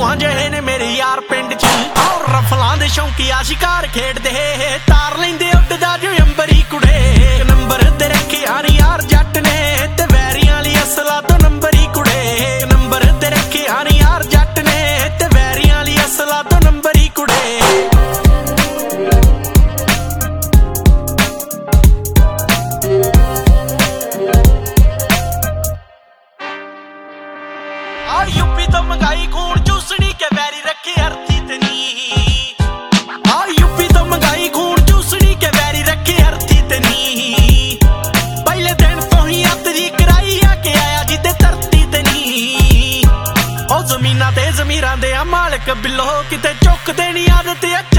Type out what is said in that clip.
ਭੂਆ ਜਿਹੇ ਨੇ ਮੇਰੇ ਯਾਰ ਪਿੰਡ ਚ ਔਰ ਰਫਲਾਂ ਦੇ ਸ਼ੌਂਕੀਆ ਸ਼ਿਕਾਰ ਖੇਡਦੇ ਤਾਰ ਲੈਂਦੇ ਉੱਡਦਾ ਜੋ ਅੰਬਰੀ ਕੁੜੇ ਨੰਬਰ ਤੇ ਰੱਖਿਆ ਨੀ ਯਾਰ ਜੱਟ ਨੇ ਤੇ ਵੈਰੀਆਂ ਲਈ ਅਸਲਾ ਤੋਂ ਨੰਬਰੀ ਕੁੜੇ ਨੰਬਰ ਤੇ ਰੱਖਿਆ ਨੀ ਯਾਰ ਜੱਟ ਨੇ ਤੇ ਵੈਰੀਆਂ ਲਈ ਅਸਲਾ ਤੋਂ ਨੰਬਰੀ ਕੁੜੇ ਆ ਯੂਪੀ ਤੋਂ ਮੰਗਾਈ ਖੂਨ ਚੂਸਣੀ ਕੇ ਵੈਰੀ ਰੱਖੇ ਅਰਥੀ ਤੇ ਨੀ ਆ ਯੂਪੀ ਤੋਂ ਮੰਗਾਈ ਖੂਨ ਚੂਸਣੀ ਕੇ ਵੈਰੀ ਰੱਖੇ ਅਰਥੀ ਤੇ ਨੀ ਪਹਿਲੇ ਦਿਨ ਤੋਂ ਹੀ ਅੱਤਰੀ ਕਰਾਈ ਆ ਕੇ ਆਇਆ ਜਿੱਦੇ ਧਰਤੀ ਤੇ ਨੀ ਉਹ ਜ਼ਮੀਨਾਂ ਤੇ ਜ਼ਮੀਰਾਂ ਦੇ ਆ ਮਾਲਕ ਬਿੱਲੋ ਕਿਤੇ ਚੁੱਕਦੇ ਨੀ ਆਦਤ